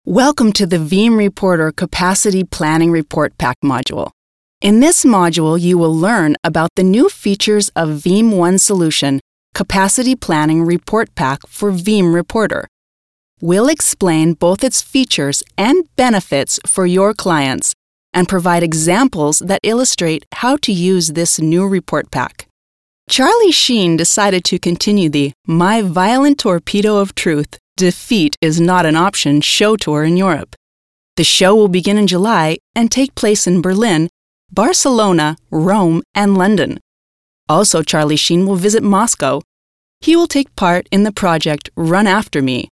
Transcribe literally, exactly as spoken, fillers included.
Welcome to the Veeam Reporter Capacity Planning Report Pack module. In this module, you will learn about the new features of Veeam One Solution Capacity Planning Report Pack for Veeam Reporter. We'll explain both its features and benefits for your clients and provide examples that illustrate how to use this new report pack. Charlie Sheen decided to continue the My Violent Torpedo of Truth Defeat is Not an Option show tour in Europe. The show will begin in July and take place in Berlin, Barcelona, Rome, and London. Also, Charlie Sheen will visit Moscow. He will take part in the project Run After Me,